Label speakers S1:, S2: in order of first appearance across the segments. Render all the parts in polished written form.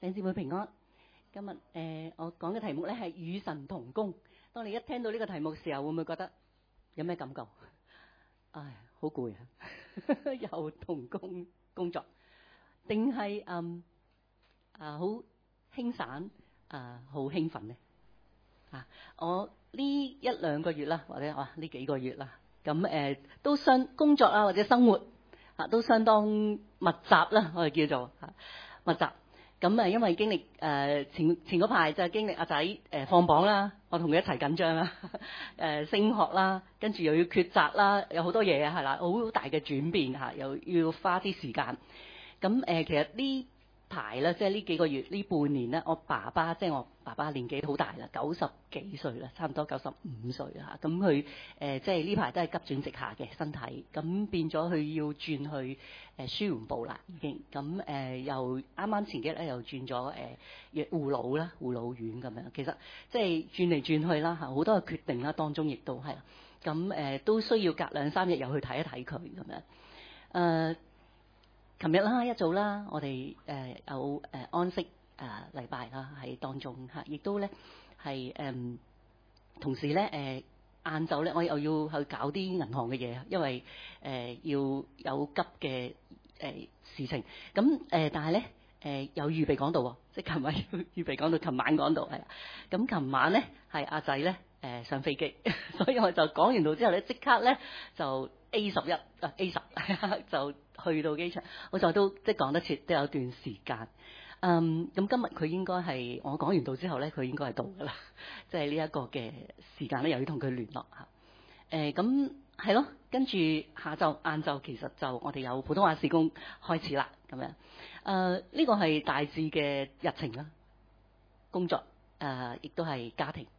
S1: 弟兄姊妹平安。今日我講嘅題目咧係與神同工。當你一聽到呢個題目時候，會唔會覺得有咩感覺？唉，好攰啊！又同工作，定係好輕散好興奮呢？我呢一兩個月啦，或者呢幾個月啦，咁都工作或者生活都相當密集啦，我哋叫做密集。咁因為經歷前嗰排就係經歷阿仔放榜啦，我同佢一齊緊張啦，升學啦，跟住又要抉擇啦，有好多嘢係啦，好大嘅轉變又要花啲時間。咁其實呢排咧，即係呢幾個月呢半年咧，我爸爸年紀好大啦，90幾歲啦，差唔多95歲啦。咁佢即係呢排都係急轉直下嘅身體，咁變咗佢要轉去舒緩部啦，已經。咁又啱啱前幾日咧又轉咗護老院咁樣。其實即係轉嚟轉去啦，好多嘅決定啦，當中亦都係。咁都需要隔2-3日又去睇一睇佢咁樣。琴日啦，一早啦，我哋有安息禮拜啦喺當中亦都咧係同時咧晏晝咧，我又要去搞啲銀行嘅嘢，因為要有急嘅事情。咁但係咧有預備講道喎，即係琴日要預備講道，琴晚講道係。咁琴晚咧係阿仔咧上飛機，所以我就講完道之後咧，即刻咧就 A10 就去到機場，我就都即係講得切，都有段時間。咁今日佢應該係我講完道之後咧，佢應該係到㗎啦。即係呢一個嘅時間咧，又要同佢聯絡嚇。咁係咯，跟住下晝晏晝其實就我哋有普通話事工開始啦，咁樣。呢個係大致嘅日程啦，工作亦都係家庭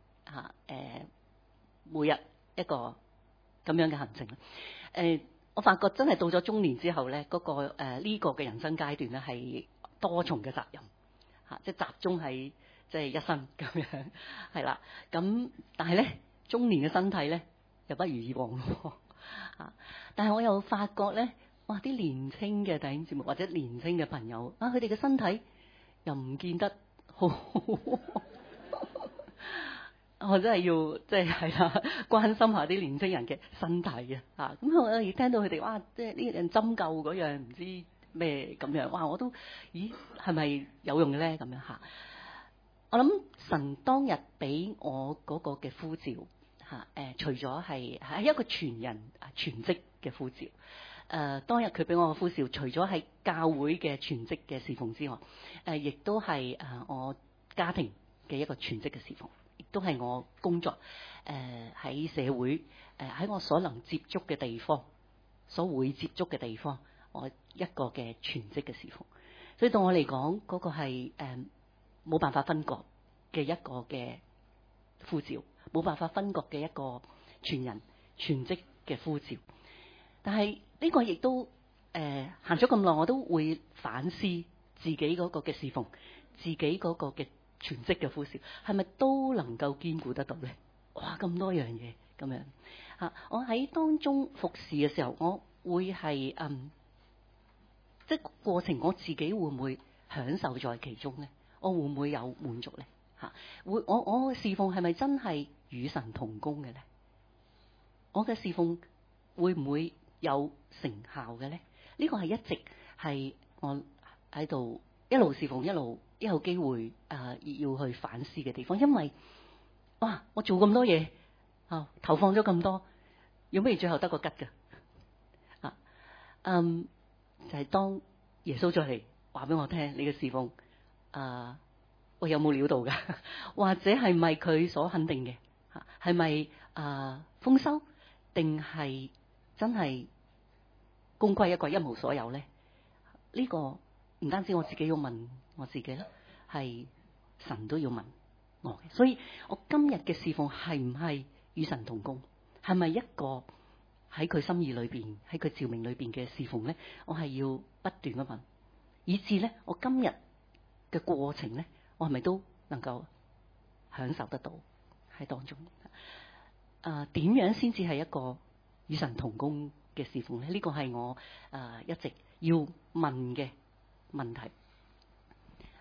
S1: 每日一個咁樣嘅行程。我發覺真係到咗中年之後咧，呢個嘅人生階段咧係多重嘅責任即係集中喺即係一身咁樣係啦。咁但係咧中年嘅身體咧又不如以往但係我又發覺咧，哇！啲年青嘅弟兄姊妹或者年青嘅朋友佢哋嘅身體又唔見得好。我真係要即係啦，關心下啲年青人嘅身體咁我亦聽到佢哋哇，即係呢樣針灸嗰樣唔知咩咁樣，哇！我都係咪有用嘅咧？咁樣我諗神當日俾我嗰個嘅呼召除咗係一個全人全職嘅呼召，當日佢俾我嘅呼召，除咗係教會嘅全職嘅侍奉之外，亦都係我家庭嘅一個全職嘅侍奉。亦都係我工作喺社會喺我所能接觸嘅地方，所會接觸嘅地方，我一個嘅全職嘅侍奉。所以對我嚟講，嗰個係冇辦法分割嘅一個嘅呼召，冇辦法分割嘅一個全人全職嘅呼召。但係呢個亦都行咗咁耐，我都會反思自己嗰個嘅侍奉，自己嗰個嘅全職嘅呼召係咪都能夠兼顧得到咧？哇！咁多樣嘢咁樣我喺當中服侍嘅時候，我會係即係過程，我自己會唔會享受在其中咧？我會唔會有滿足咧？我嘅侍奉係咪真係與神同工嘅咧？我嘅侍奉會唔會有成效嘅咧？呢個係一直係我喺度一路侍奉一路有機會要去反思嘅地方。因為哇，我做咁多嘢投放咗咁多，有咩最後得個吉㗎就係當耶穌再嚟話俾我聽，你嘅侍奉我有冇料到㗎？或者係咪佢所肯定嘅係咪豐收，定係真係功虧一簣一無所有咧？呢個唔單止我自己要問我自己啦，係神都要問我嘅。所以我今日嘅侍奉係唔係與神同工？係咪一個喺佢心意裏邊，喺佢召命裏邊嘅侍奉咧？我係要不斷咁問，以至咧我今日嘅過程咧，我係咪都能夠享受得到喺當中？點樣先至係一個與神同工嘅侍奉咧？呢個係我一直要問嘅問題。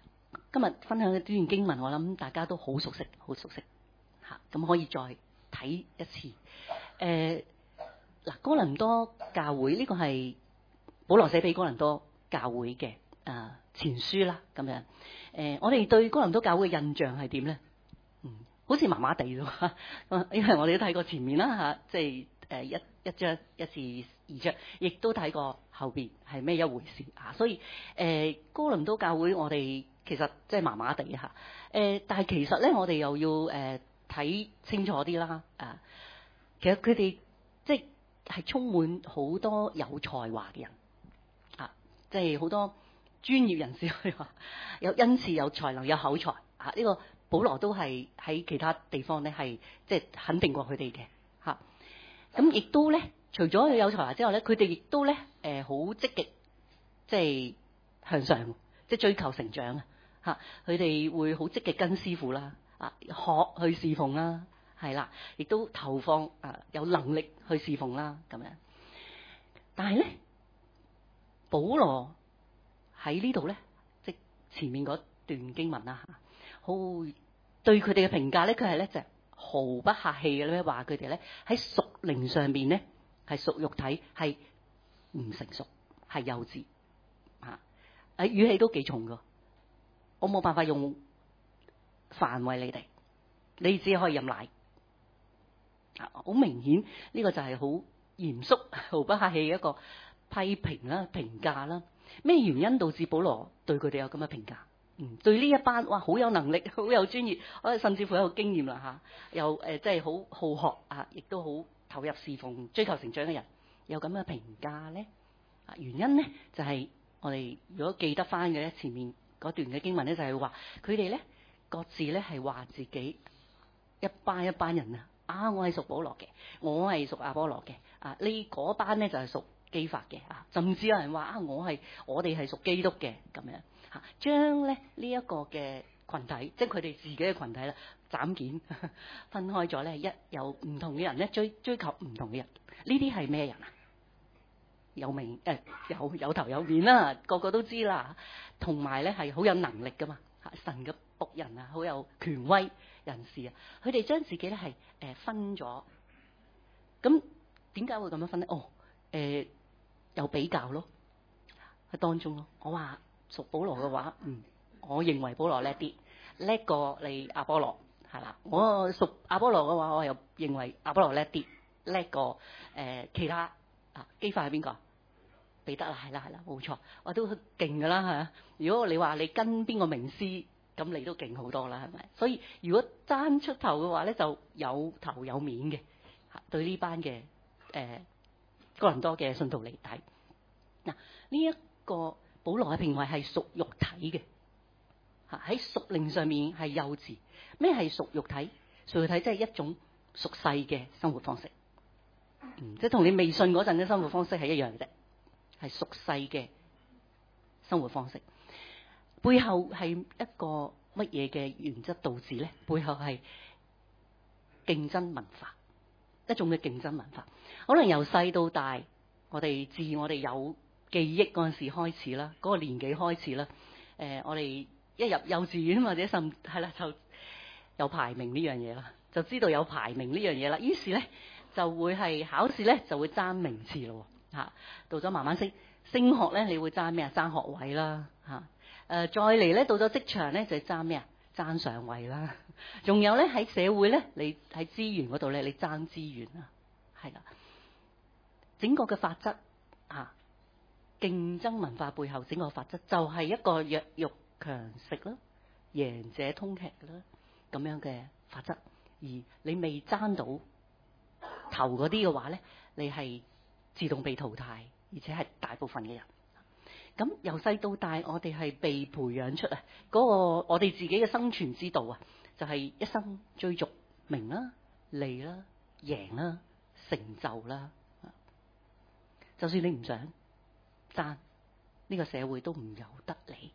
S1: 今日分享嘅呢段經文，我諗大家都好熟悉，好熟悉嚇，咁可以再睇一次。嗱，哥林多教會呢個係保羅寫俾哥林多教會嘅前書啦，咁樣。我哋對哥林多教會嘅印象係點咧？好似麻麻地咯，因為我哋都睇過前面啦嚇，即係一章一至二章，亦都睇過後邊係咩一回事啊。所以哥林多教會我哋其實即係麻麻地嚇，但係其實咧我哋又要睇清楚啲啦。其實佢哋即係充滿好多有才華嘅人啊，即係好多專業人士可以話有恩賜、有才能、有口才啊。呢個保羅都係喺其他地方咧係即係肯定過佢哋嘅嚇。咁亦都咧，除咗佢有才華之外咧，佢哋亦都咧好積極，即係向上，即係追求成長啊嚇。佢哋會好積極跟師傅啦學去侍奉啦，係啦，亦都投放有能力去侍奉啦咁樣。但係咧，保羅喺呢度咧，即前面嗰段經文啦嚇，好對佢哋嘅評價咧，佢係咧就係毫不客氣嘅咧，話佢哋咧喺屬靈上邊咧係屬肉體，係唔成熟，係幼稚嚇。語氣都幾重噶，我冇辦法用範圍你哋，你只可以飲奶。好明顯呢個就係好嚴肅、毫不客氣嘅一個批評啦、評價啦。咩原因導致保羅對佢哋有咁嘅評價？對呢一班哇好有能力、好有專業，甚至乎有經驗啦嚇，又即係好好學啊，亦都好投入侍奉、追求成長嘅人，有咁嘅評價咧？原因咧就係我哋如果記得翻嘅咧，前面嗰段嘅經文咧就係話佢哋咧各自咧係話自己一班人我係屬保羅嘅，我係屬亞波羅嘅，呢嗰班咧就係屬基法嘅甚至有人話我哋係屬基督嘅咁樣嚇，將咧呢一個嘅群體，即係佢哋自己嘅群體啦，斬件分開咗咧，有唔同嘅人咧追求唔同嘅人，呢啲係咩人啊？有名有頭有面啦，個個都知啦，同埋咧係好有能力噶嘛，神嘅僕人啊，好有權威人士啊，佢哋將自己咧係分咗，咁點解會咁樣分咧？有比較咯，喺當中咯。我話屬保羅嘅話，我認為保羅叻啲，叻過你亞波羅係啦。我屬亞波羅嘅話，我又認為亞波羅叻啲，叻過其他基法係邊個？彼得啦，係啦，冇錯，我都勁噶啦嚇。如果你話你跟邊個名師，咁你都勁好多啦，係咪？所以如果爭出頭嘅話咧，就有頭有面嘅對呢班嘅哥林多嘅信徒嚟睇。嗱，呢一個保羅嘅評為係屬肉體嘅喺屬靈上面係幼稚。咩係屬肉體？屬肉體即係一種屬世嘅生活方式，即係同你未信嗰陣嘅生活方式係一樣嘅啫，係屬世嘅生活方式。背後係一個乜嘢嘅原則導致咧？背後係競爭文化，一種嘅競爭文化。可能由細到大，我哋自我哋有記憶嗰陣時開始啦，嗰個年紀開始啦。我哋一入幼稚園或者甚係啦，就有排名呢樣嘢啦，就知道有排名呢樣嘢啦。於是咧就會係考試咧就會爭名次咯嚇。到咗慢慢升學咧，你會爭咩啊？爭學位啦嚇。再嚟咧到咗職場咧就爭咩啊？爭上位啦。仲有咧喺社會咧，你喺資源嗰度咧，你爭資源啊，係啦。整個嘅法則競爭文化背後整個法則就係一個弱肉強食啦，贏者通吃啦咁樣嘅法則。而你未爭到頭嗰啲嘅話咧，你係自動被淘汰，而且係大部分嘅人。咁由細到大，我哋係被培養出嗰個我哋自己嘅生存之道就係一生追逐名啦、利啦、贏啦、成就啦。就算你唔想爭，呢個社會都唔由得你。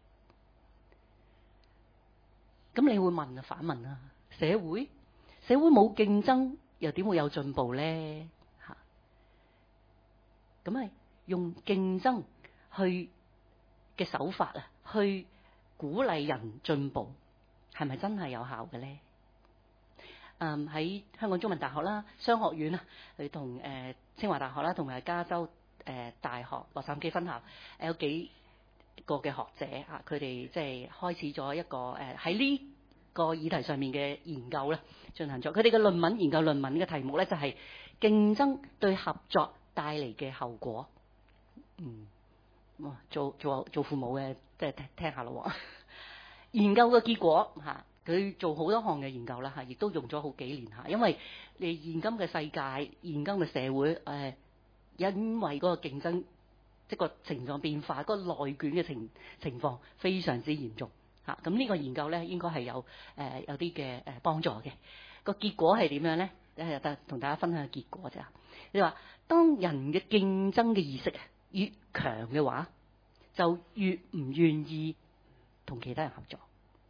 S1: 咁你會問反問社會冇競爭，又點會有進步咧？咁係用競爭去嘅手法去鼓勵人進步，係咪真係有效嘅咧？喺香港中文大學啦、商學院啊，佢同清華大學啦，同埋加州大學洛杉磯分校有幾個嘅學者啊，佢哋即係開始咗一個喺呢個議題上面嘅研究咧，進行咗佢哋嘅論文研究論文嘅題目咧，就係競爭對合作帶嚟嘅後果。做父母嘅即係聽下咯。研究嘅結果嚇，佢做好多項嘅研究啦嚇，亦都用咗好幾年嚇。因為你現今嘅世界、現今嘅社會因為嗰個競爭即係個情況變化，嗰個內卷嘅情況非常之嚴重嚇。咁呢個研究咧應該係有啲嘅幫助嘅。個結果係點樣咧？同大家分享個結果啫。你話當人嘅競爭嘅意識越強嘅話，就越唔願意同其他人合作。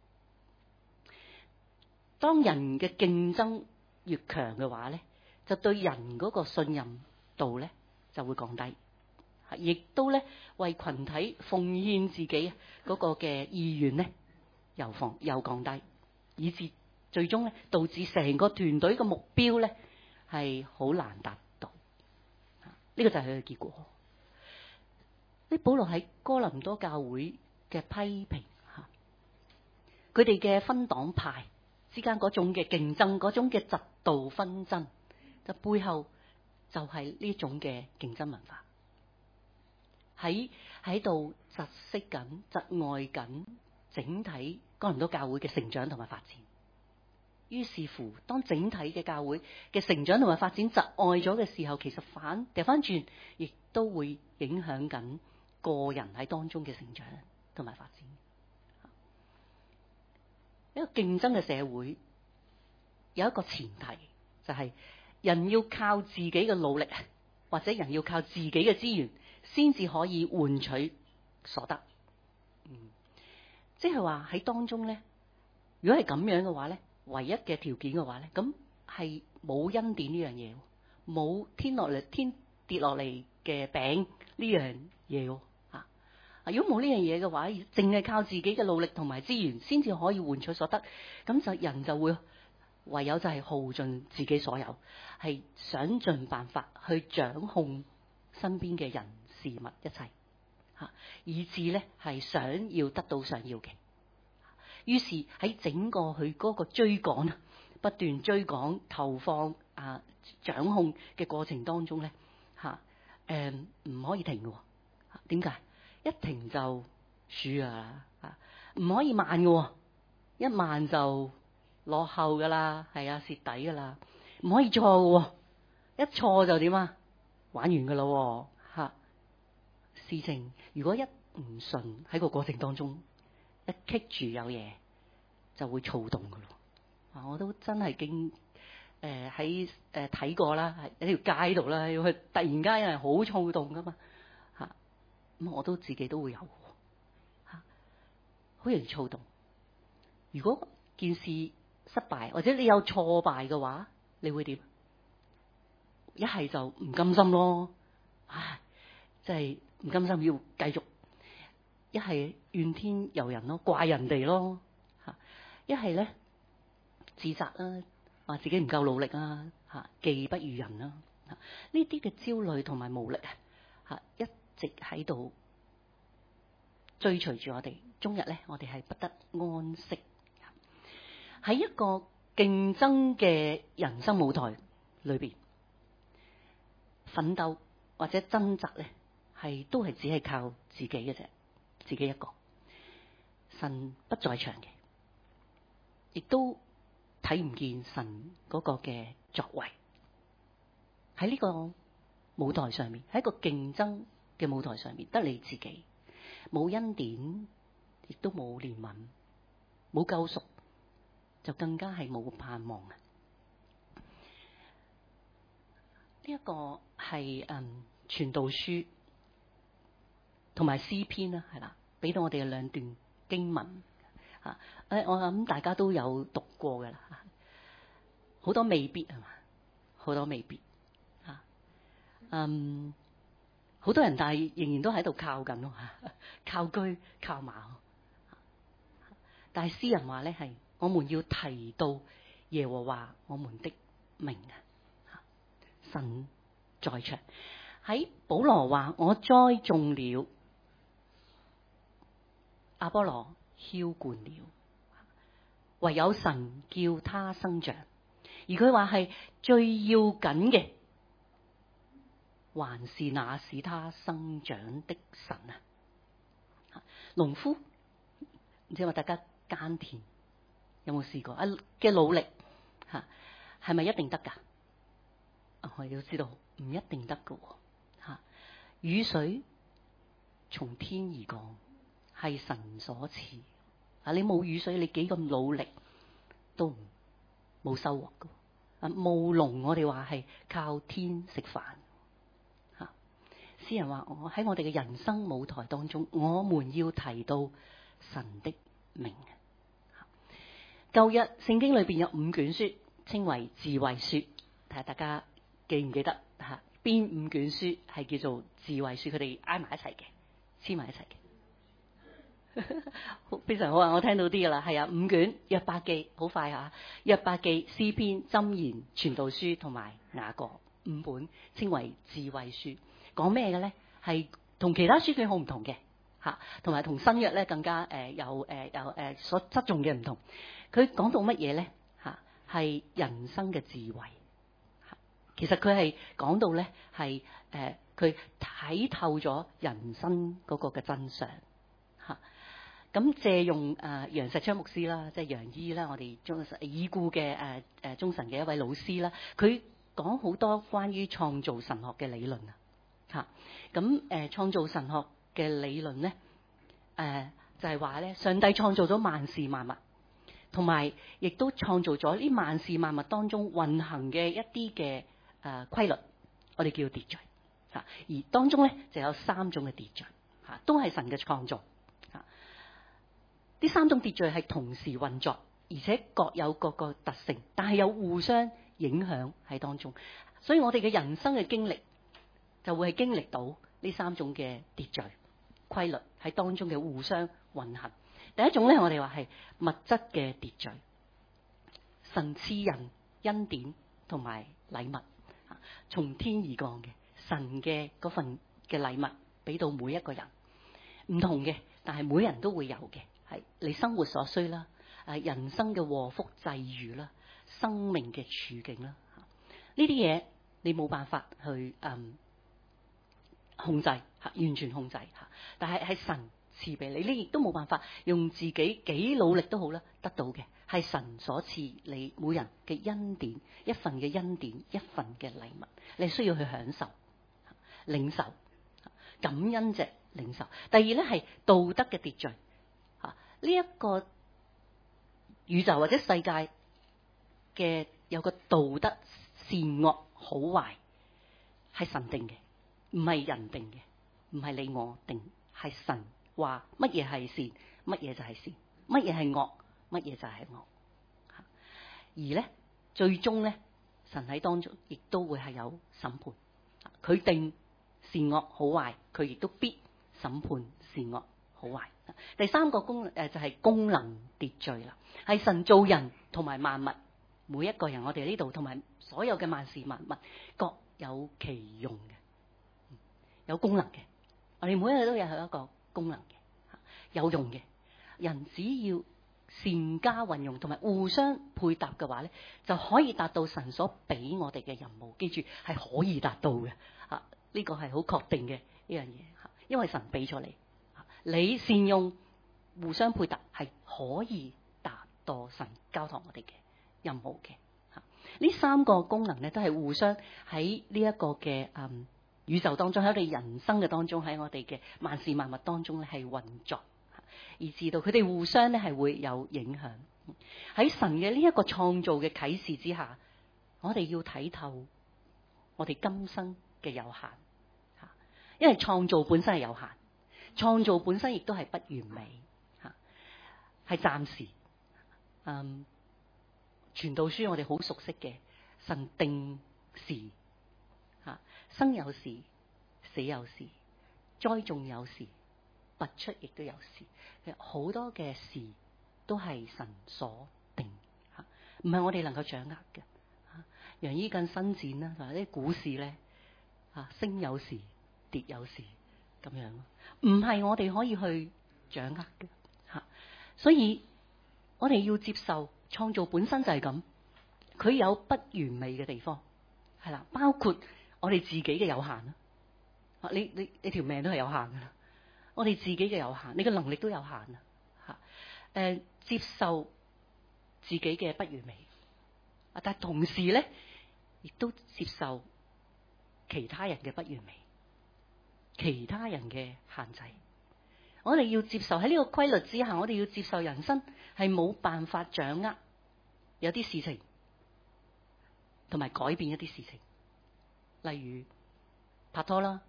S1: 當人嘅競爭越強嘅話咧，就對人嗰個信任度咧就會降低，亦都咧為群體奉獻自己嗰個嘅意願咧又降低，以致最終咧導致成個團隊嘅目標咧係好難達到。呢個就係佢嘅結果。呢保羅喺哥林多教會嘅批評嚇，佢哋嘅分黨派之間嗰種嘅競爭，嗰種嘅嫉妒紛爭，就背後就係呢種嘅競爭文化，喺度窒息緊、窒礙緊整體哥林多教會嘅成長同埋發展。於是乎，當整體嘅教會嘅成長同埋發展窒礙咗嘅時候，其實掉翻轉，亦都會影響緊個人喺當中嘅成長同埋發展。一個競爭嘅社會有一個前提，就係人要靠自己嘅努力，或者人要靠自己嘅資源，先至可以換取所得。即係話喺當中咧，如果係咁樣嘅話咧，唯一嘅條件嘅話咧，咁係冇恩典呢樣嘢，冇天跌落嚟嘅餅呢樣嘢。如果冇呢樣嘢嘅話，淨係靠自己嘅努力同埋資源先至可以換取所得，咁就人就會唯有就係耗盡自己所有，係想盡辦法去掌控身邊嘅人事物一切，以致咧係想要得到想要嘅。於是喺整個佢嗰個追趕不斷追趕、投放掌控嘅過程當中咧，唔可以停嘅。點解？一停就輸啊！唔可以慢嘅，一慢就落後噶啦，係蝕底噶啦。唔可以錯嘅，一錯就點啊？玩完噶啦吓！事情如果一唔順喺個過程當中，一棘住有嘢就會躁動噶咯。我都真係喺睇過啦，喺條街度啦，佢突然間有人好躁動噶嘛。咁我都自己都會有好容易躁動。如果件事失敗或者你有挫敗嘅話，你會點？一係就唔甘心咯，即係唔甘心要繼續；一係怨天尤人咯，怪人哋咯；一係咧自責啦，話自己唔夠努力啊，技不如人啦。呢啲嘅焦慮同埋無力一直喺度追隨住我哋，終日咧我哋係不得安息。喺一個競爭嘅人生舞台裏邊，奮鬥或者掙扎咧，都係只係靠自己嘅啫，自己一個。神不在場嘅，亦都睇唔見神嗰個嘅作為。喺呢個舞台上面，喺一個競爭嘅舞台上面，得你自己，冇恩典，亦都冇憐憫，冇救贖，就更加係冇盼望啊！呢一個係傳道書同埋詩篇啦，係啦，俾到我哋嘅兩段經文吓。我諗大家都有讀過噶啦，好多未必係嘛，好多未必吓。好多人但係仍然都喺度靠緊咯，靠車靠馬。 但係詩人話咧係我們要提到耶和華我們的名啊，神在場。喺保羅話我栽種了，阿波羅澆灌了，唯有神叫他生長。而佢話係最要緊嘅，還是那使他生長的神啊！農夫唔知話大家耕田有冇試過啊？嘅努力吓係咪一定得噶？我哋都知道唔一定得噶吓。雨水從天而降，係神所賜啊！你冇雨水，你幾咁努力都冇收穫噶。啊，務農我哋話係靠天食飯吓。詩人話我喺我哋嘅人生舞台當中，我們要提到神的名。舊日聖經裏邊有5卷書，稱為智慧書。睇下大家記唔記得吓？邊5卷書係叫做智慧書？佢哋挨埋一齊嘅，黐埋一齊嘅。非常好啊！我聽到啲噶啦，係啊，5卷約伯記，好快吓，約伯記、詩篇、箴言、傳道書同埋雅各5本，稱為智慧書。講咩嘅咧？係同其他書卷好唔同嘅吓，同埋同新約咧更加有所側重嘅唔同。佢講到乜嘢咧？吓，係人生嘅智慧。其實佢係講到咧係佢睇透咗人生嗰個嘅真相吓。咁借用楊石昌牧師啦，即係楊醫啦，我哋已故嘅中神嘅一位老師啦，佢講好多關於創造神學嘅理論啊嚇。咁創造神學嘅理論咧，就係話咧，上帝創造咗萬事萬物，同埋亦都創造咗呢萬事萬物當中運行嘅一啲嘅規律，我哋叫秩序嚇。而當中咧就有3種嘅秩序嚇，都係神嘅創造。呢3種秩序係同時運作，而且各有各個特性，但係有互相影響喺當中。所以我哋嘅人生嘅經歷就會係經歷到呢3種嘅秩序規律喺當中嘅互相運行。第一種咧，我哋話係物質嘅秩序，神賜人恩典同埋禮物，從天而降嘅神嘅嗰份嘅禮物俾到每一個人，唔同嘅，但係每人都會有嘅。係你生活所需啦，人生嘅禍福際遇啦，生命嘅處境啦，呢啲嘢你冇辦法去控制吓，完全控制吓。但係係神賜俾你，你亦都冇辦法用自己幾努力都好啦，得到嘅係神所賜你每人嘅恩典，一份嘅恩典，一份嘅禮物，你需要去享受、領受、感恩嘅領受。第二咧係道德嘅秩序。呢一個宇宙或者世界嘅有個道德善惡好壞係神定嘅，唔係人定嘅，唔係你我定，係神話乜嘢係善，乜嘢就係善，乜嘢係惡，乜嘢就係惡。而咧最終咧，神喺當中亦都會係有審判，佢定善惡好壞，佢亦都必審判善惡好壞。第3個就係功能秩序啦，係神造人同埋萬物，每一個人我哋呢度同埋所有嘅萬事萬物各有其用嘅，有功能嘅。我哋每一個都有一個功能嘅，有用嘅。人只要善加運用同埋互相配搭嘅話咧，就可以達到神所俾我哋嘅任務。記住係可以達到嘅，呢個係好確定嘅呢樣嘢，因為神俾咗你。你善用互相配搭係可以達到神交託我哋嘅任務嘅。呢3個功能咧都係互相喺呢一個嘅宇宙當中，喺我哋人生嘅當中，喺我哋嘅萬事萬物當中咧係運作，而至到佢哋互相咧係會有影響。喺神嘅呢一個創造嘅啟示之下，我哋要睇透我哋今生嘅有限，因為創造本身係有限。創造本身亦都係不完美，係暫時。傳道書我哋好熟悉嘅，神定時，生有時，死有時，栽種有時，拔出亦都有時。好多嘅事都係神所定嚇，唔係我哋能夠掌握嘅嚇。楊醫更伸展啦，同埋啲股市咧嚇，升有時跌有時咁樣，唔係我哋可以去掌握嘅嚇。所以我哋要接受創造本身就係咁，佢有不完美嘅地方係啦，包括我哋自己嘅有限啦。你條命都係有限噶啦，我哋自己嘅有限，你嘅能力都有限啊嚇。接受自己嘅不完美，但係同時咧，亦都接受其他人嘅不完美，其他人嘅限制。我哋要接受喺呢個規律之下，我哋要接受人生係冇辦法掌握有啲事情，同埋改變一啲事情，例如拍拖啦，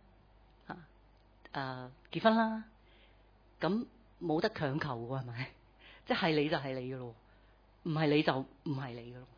S1: 結婚啦，咁冇得強求喎，係咪？即係你就係你嘅咯，唔係你就唔係你嘅咯。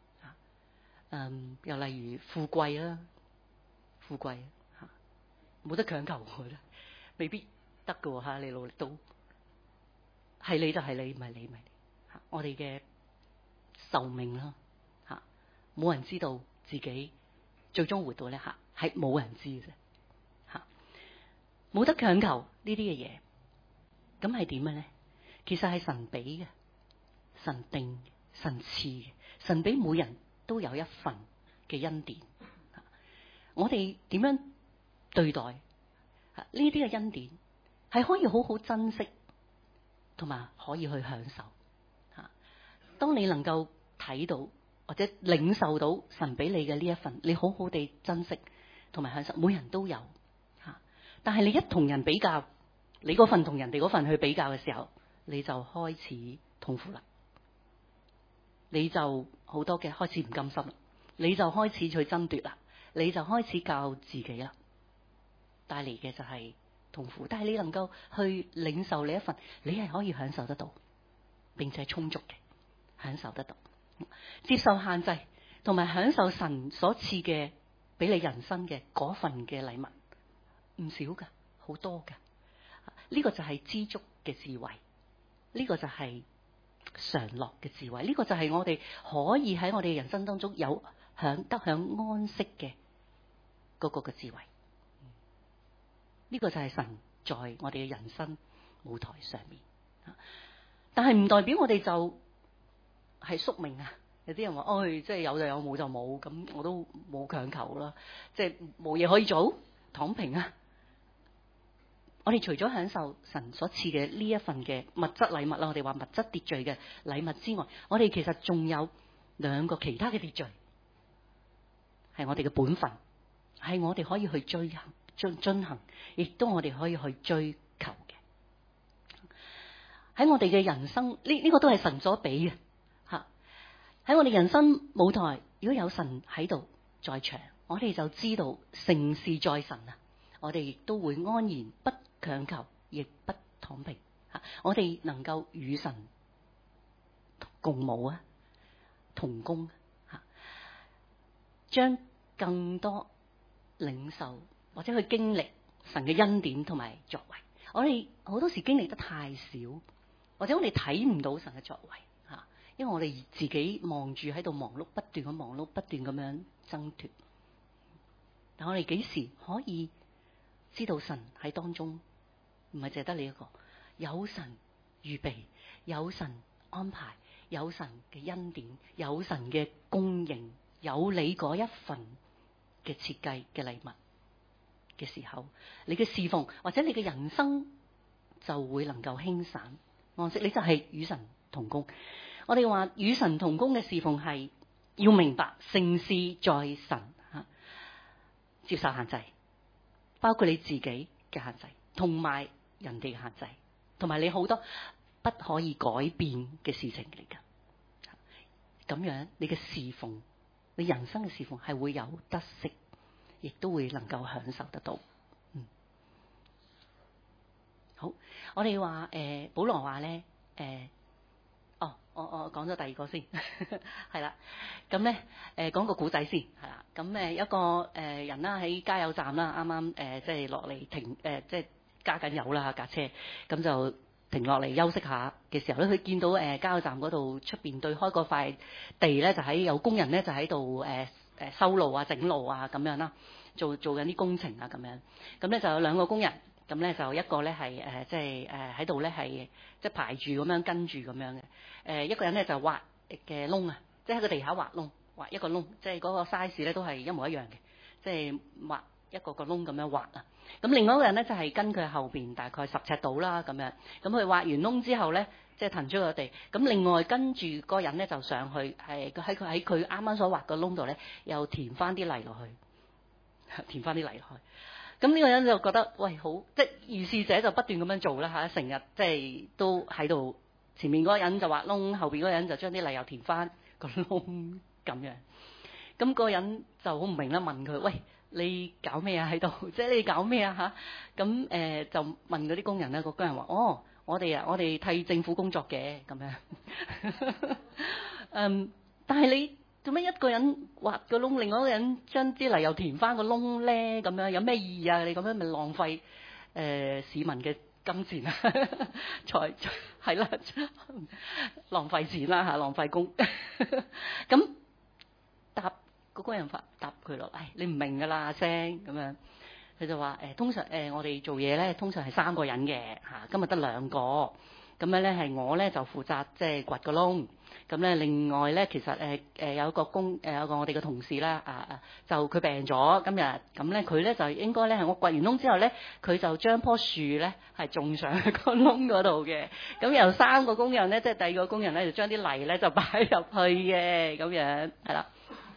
S1: 又例如富貴啦，富貴嚇冇得強求喎，未必得嘅喎嚇，你努力都係你就係你，唔係你咪你嚇。我哋嘅壽命啦嚇，冇人知道自己最終活到呢嚇，係冇人知嘅啫嚇。冇得強求呢啲嘅嘢，咁係點嘅咧？其實係神俾嘅，神定嘅，神賜嘅，神俾每人都有一份嘅恩典。我哋點樣對待呢啲嘅恩典，係可以好好珍惜，同埋可以去享受。當你能夠睇到或者領受到神俾你嘅呢一份，你好好地珍惜同埋享受，每人都有。但係你一同人比較，你嗰份同人哋嗰份去比較嘅時候，你就開始痛苦啦，你就好多嘅開始唔甘心啦，你就開始去爭奪啦，你就開始教自己啦，帶嚟嘅就係痛苦。但係你能夠去領受你一份，你係可以享受得到，並且充足嘅享受得到，接受限制同埋享受神所賜嘅俾你人生嘅嗰份嘅禮物，唔少噶，好多噶。呢個就係知足嘅智慧，呢個就係常樂嘅智慧，呢個就係我哋可以喺我哋人生當中有得享安息嘅嗰個嘅智慧。呢個就係神在我哋嘅人生舞台上面。但係唔代表我哋就係宿命啊！有啲人話，即係有就有，冇就冇，咁我都冇強求啦，即係冇嘢可以做，躺平啊！我哋除咗享受神所賜嘅呢一份嘅物質禮物啦，我哋話物質秩序嘅禮物之外，我哋其實仲有兩個其他嘅秩序，係我哋嘅本分，係我哋可以去進行，亦都我哋可以去追求嘅。喺我哋嘅人生，呢個都係神所俾嘅吓。喺我哋人生舞台，如果有神喺度在場，我哋就知道成事在神啊！我哋亦都會安然不強求，亦不躺平吓。我哋能夠與神共舞啊，同工吓，將更多領受或者去經歷神嘅恩典同埋作為。我哋好多時經歷得太少，或者我哋睇唔到神嘅作為吓，因為我哋自己望住喺度忙碌，不斷咁忙碌，不斷咁樣爭奪。但我哋幾時可以知道神喺當中？唔係淨係得你一個，有神預備，有神安排，有神嘅恩典，有神嘅供應，有你嗰一份嘅設計嘅禮物嘅時候，你嘅侍奉或者你嘅人生就會能夠輕省安息，你就係與神同工。我哋話與神同工嘅侍奉係要明白成事在神吓，接受限制，包括你自己嘅限制，同埋人哋嘅限制，同埋你好多不可以改變嘅事情嚟噶。咁樣你嘅侍奉，你人生嘅侍奉係會有得惜，亦都會能夠享受得到。好，我哋話保羅話咧，我講咗第二個先，係啦。咁咧講個古仔先，係啦。咁一個人啦喺加油站啦，啱啱即係落嚟停即係加緊油啦架車，咁就停落嚟休息下嘅時候咧，佢見到加油站嗰度出邊對開嗰塊地咧，就喺有工人咧就喺度修路啊、整路啊咁樣啦，做緊啲工程啊咁樣。咁咧就有兩個工人，咁咧就一個咧係即係喺度咧係即係排住咁樣跟住咁樣嘅。一個人咧就挖嘅窿啊，即係喺個地下挖窿，挖一個窿，即係嗰個 size 咧都係一模一樣嘅，即係挖一個窿咁樣挖啊。咁另外一個人咧就係跟佢後邊大概10尺度啦咁樣。咁佢挖完窿之後咧，即係騰出個地。咁另外跟住嗰個人咧就上去，喺佢啱啱所挖個窿度咧，又填翻啲泥落去，填翻啲泥落去。咁呢個人就覺得喂好，即係如是者就不斷咁樣做啦嚇，成日即係都喺度。前面嗰個人就挖窿，後邊嗰個人就將啲泥又填翻個窿咁樣。咁個人就好唔明啦，問佢：喂，你搞咩啊喺度？即係你搞咩啊嚇？咁就問嗰啲工人咧，個工人話：哦，我哋替政府工作嘅咁樣。但係你做咩一個人挖個窿，另外一個人將啲泥又填翻個窿咧？咁樣有咩意義啊？你咁樣咪浪費市民嘅金錢啊？係啦，浪費錢啦嚇，浪費工。咁答嗰個人答佢咯，你唔明㗎啦，阿聲咁樣。佢就話通常我哋做嘢咧，通常係3個人嘅嚇，今日得2個。咁樣咧係我咧就負責即係掘個窿。咁咧另外咧其實有個我哋嘅同事啦就佢病咗今日，咁咧佢咧就應該咧係我掘完窿之後咧，佢就將棵樹咧係種上去個窿嗰度嘅。咁由3個工人咧，即係第2個工人咧就將啲泥咧就擺入去嘅咁樣，係啦。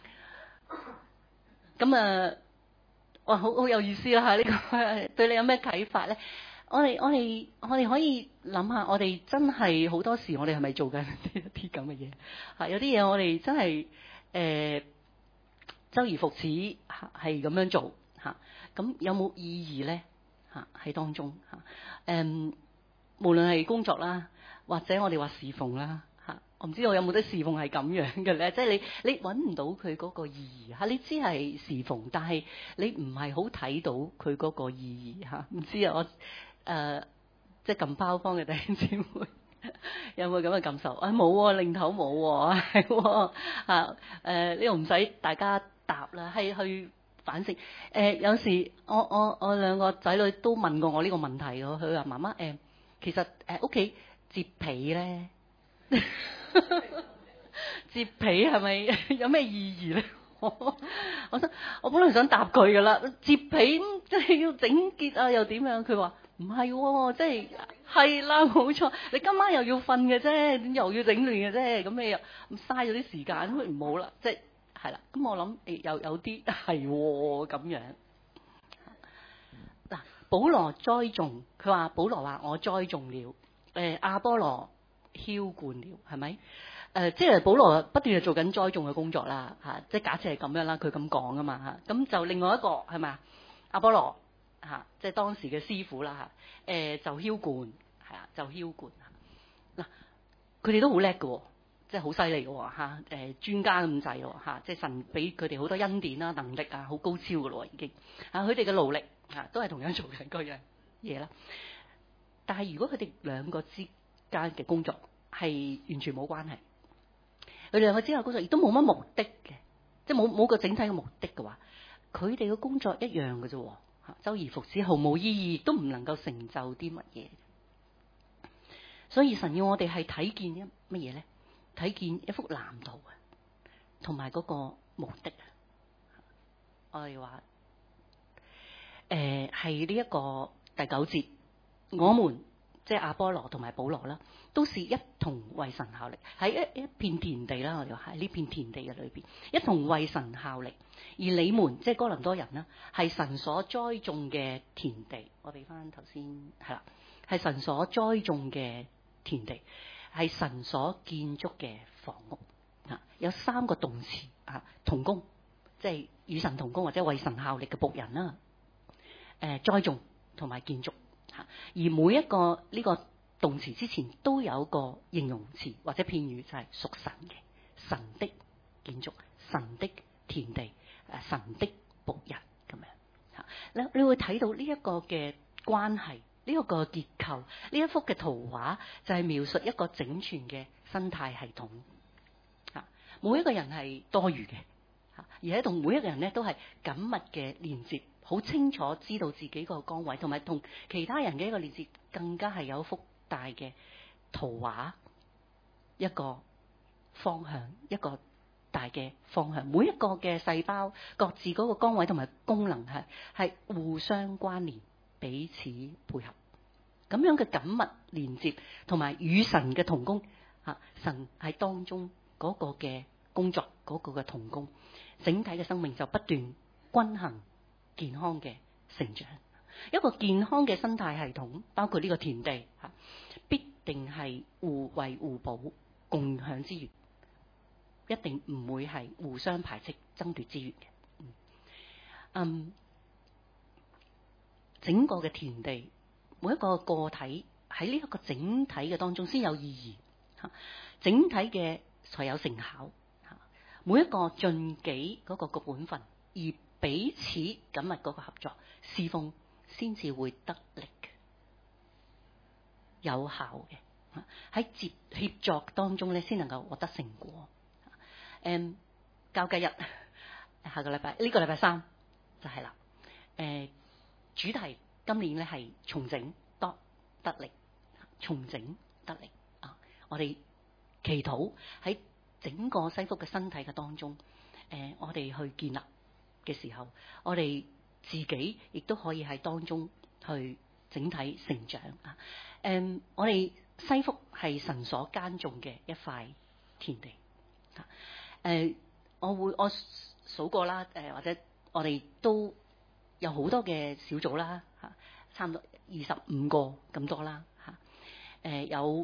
S1: 咁哇好有意思啦嚇！呢個對你有咩啟發咧？我哋可以諗下，我哋真係好多時，我哋係咪做緊呢一啲咁嘅嘢？有啲嘢我哋真係周而復始係咁樣做嚇，咁有冇意義咧嚇喺當中嚇？無論係工作啦，或者我哋話侍奉啦嚇，我唔知道有冇得侍奉係咁樣嘅咧，即係你揾唔到佢嗰個意義嚇，你知係侍奉，但係你唔係好睇到佢嗰個意義嚇，唔知啊我。即係咁拋方嘅弟兄姊妹，有冇咁嘅感受？冇喎，擰頭冇喎，係喎呢度唔使大家答啦，係去反省。有時我2個仔女都問過我呢個問題喎，佢話媽媽其實屋企摺被咧，摺被係咪有咩意義咧？我本來想答佢噶啦，摺被即係要整潔啊，又點樣？佢話。唔係喎，即係啦，冇錯。你今晚又要瞓嘅啫，又要整亂嘅啫，咁你又嘥咗啲時間，咁唔好啦。即係啦。咁我諗有啲係咁樣。嗱，保羅栽種，佢話保羅話我栽種了，亞波羅澆灌了，係咪？即係保羅不斷做緊栽種嘅工作啦，嚇。即係假設係咁樣啦，佢咁講啊嘛嚇。咁就另外一個係咪啊？亞波羅。即係當時嘅師傅啦就澆灌，係啊，就澆灌嗱，佢哋都好叻嘅，即係好犀利嘅專家咁滯喎，即係神俾佢哋好多恩典啦、能力啊，好高超嘅咯已經佢哋嘅勞力都係同樣做緊嗰樣嘢啦。但係如果佢哋2個之間嘅工作係完全冇關係，佢哋2個之間嘅工作亦都冇乜目的嘅，即係冇個整體嘅目的嘅話，佢哋嘅工作一樣嘅啫。周而復始，毫無意義，都唔能夠成就啲乜嘢。所以神要我哋係睇見乜嘢咧？睇見一幅藍圖啊，同埋嗰個目的啊。我哋話係呢一個第9節，我們即係亞波羅同埋保羅啦，都是一同為神效力，喺一片田地啦。我哋話喺呢片田地嘅裏邊，一同為神效力。而你們即係哥林多人啦，係神所栽種嘅田地。我俾翻頭先係啦，係神所栽種嘅田地，係神所建築嘅房屋。有3個動詞同工，即係與神同工或者為神效力嘅僕人啦。栽種同埋建築而每一個呢個動詞之前都有個形容詞或者片語，就係屬神嘅，神的建築，神的田地。神的僕人咁樣你會睇到呢一個嘅關係，呢呢一個結構，呢一幅嘅圖畫就係描述一個整全嘅生態系統。每一個人係多餘嘅，而喺同每一個人咧都係緊密嘅連接，好清楚知道自己個崗位，同埋同其他人嘅一個連接，更加係有一幅大嘅圖畫，一個方向，一個大嘅方向。每一個嘅細胞各自嗰個崗位同埋功能係互相關聯，彼此配合，咁樣嘅緊密連接同埋與神嘅同工，神喺當中嗰個嘅工作，嗰個嘅同工，整體嘅生命就不斷均衡健康嘅成長。一個健康嘅生態系統，包括呢個田地，必定係互惠互補，共享資源，一定唔會係互相排斥爭奪資源嘅。整個嘅田地，每一個個體喺呢一個整體嘅當中先有意義，整體嘅才有成效。每一個盡己嗰個本分，而彼此緊密嗰個合作侍奉，先至會得力嘅，有效嘅。喺協作當中咧，先能夠獲得成果。教計日下個禮拜呢個禮拜3就係啦。主題今年咧係重整得力，重整得力啊！我哋祈禱喺整個西福嘅身體嘅當中，我哋去建立嘅時候，我哋自己亦都可以喺當中去整體成長啊！我哋西福係神所耕種嘅一塊田地啊！我數過啦，或者我哋都有好多嘅小組啦，差唔多25個咁多啦，有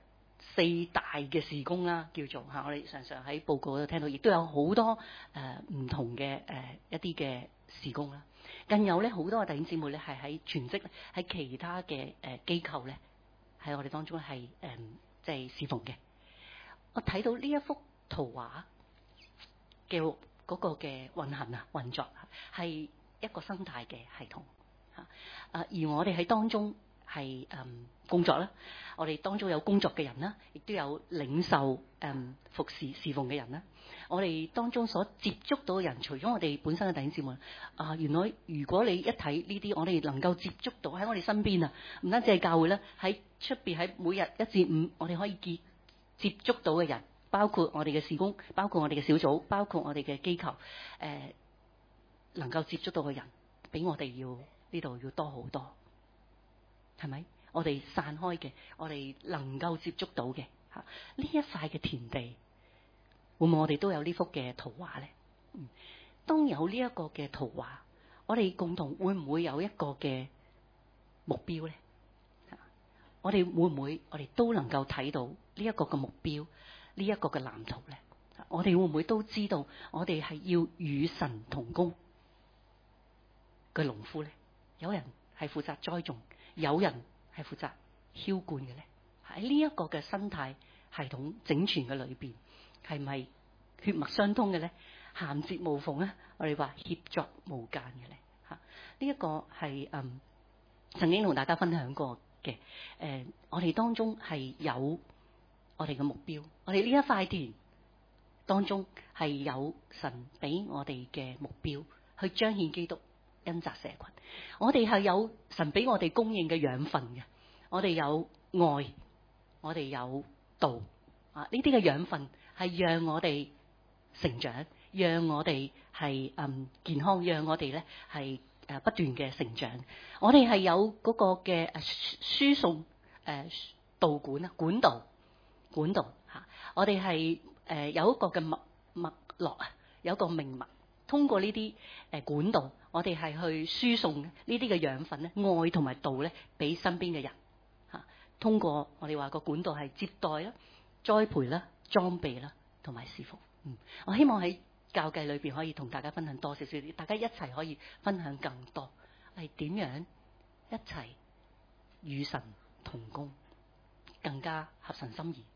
S1: 4大嘅事工啦，叫做我哋常常喺報告度聽到，亦都有好多唔同嘅一啲嘅事工啦。更有咧好多嘅弟兄姊妹咧係喺全職喺其他嘅機構咧喺我哋當中係即係侍奉嘅。我睇到呢一幅圖畫嘅嗰個嘅運行運作係一個生態嘅系統而我哋喺當中係工作啦，我哋當中有工作嘅人啦，亦都有領受服侍侍奉嘅人啦。我哋當中所接觸到嘅人，除咗我哋本身嘅弟兄姊妹原來如果你一睇呢啲，我哋能夠接觸到喺我哋身邊唔單止係教會啦，喺出邊喺每日1至5，我哋可以接觸到嘅人，包括我哋嘅事工，包括我哋嘅小組，包括我哋嘅機構，能夠接觸到嘅人，比我哋呢度要多好多，係咪？我哋散開嘅，我哋能夠接觸到嘅呢一塊嘅田地，會唔會我哋都有呢幅嘅圖畫咧？當有呢一個嘅圖畫，我哋共同會唔會有一個嘅目標咧？我哋會唔會我哋都能夠睇到呢一個嘅目標，呢一個嘅藍圖咧？我哋會唔會都知道我哋係要與神同工嘅農夫咧？有人係負責栽種，有人係負責澆灌嘅咧。喺呢一個嘅生態系統整全嘅裏邊，係咪血脈相通嘅咧？銜接無縫咧？我哋話協作無間嘅咧。呢一個係曾經同大家分享過嘅。我哋當中係有我哋嘅目標，我哋呢一塊田當中係有神俾我哋嘅目標，去彰顯基督。恩澤社群，我哋係有神俾我哋供應嘅養分嘅，我哋有愛，我哋有道呢啲嘅養分係讓我哋成長，讓我哋係健康，讓我哋咧係不斷嘅成長。我哋係有嗰個嘅輸送導管道我哋係有一個嘅脈絡有一個命脈，通過呢啲管道。我哋係去輸送呢啲嘅養分咧，愛同埋道咧，俾身邊嘅人通過我哋話個管道係接待啦、栽培啦、裝備啦，同埋侍奉。我希望喺教計裏邊可以同大家分享多少少啲，大家一齊可以分享更多係點樣一齊與神同工，更加合神心意，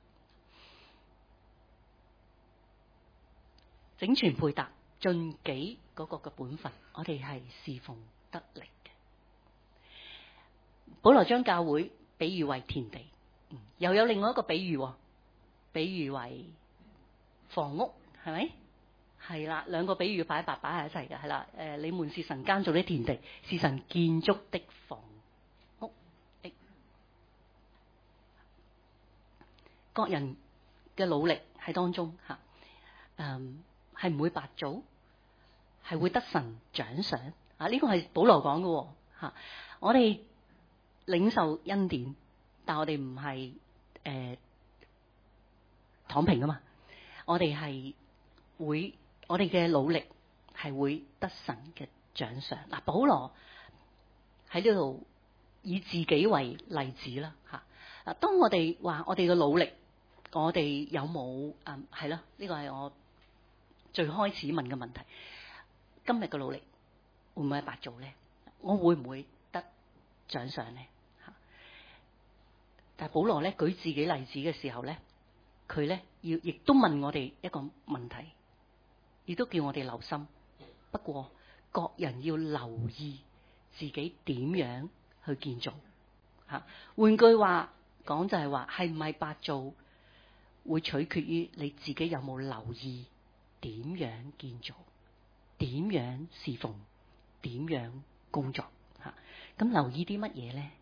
S1: 整全配搭。盡己嗰個嘅本分，我哋係侍奉得力嘅。 保羅將教會比喻為田地，又有另外一個比喻，比喻為房屋，係咪？係啦，兩個比喻擺喺一齊嘅，係啦。你們是神耕造的田地，是神建築的房屋。各人嘅努力喺當中嚇，係唔會白做，係會得神獎賞啊！呢個係保羅講嘅嚇。我哋領受恩典，但我哋唔係躺平啊嘛。我哋係會，我哋嘅努力係會得神嘅獎賞。嗱，保羅喺呢度以自己為例子啦嚇。嗱，當我哋話我哋嘅努力，我哋有冇係咯？呢個係我最開始問嘅問題。今日嘅努力會唔會係白做咧？我會唔會得獎賞咧？嚇！但係保羅咧舉自己例子嘅時候咧，佢咧亦都問我哋一個問題，亦都叫我哋留心。不過各人要留意自己點樣去建造嚇。換句話講就係話，係唔係白做會取決於你自己有冇留意點樣建造，點樣侍奉，點樣工作嚇。咁留意啲乜嘢咧？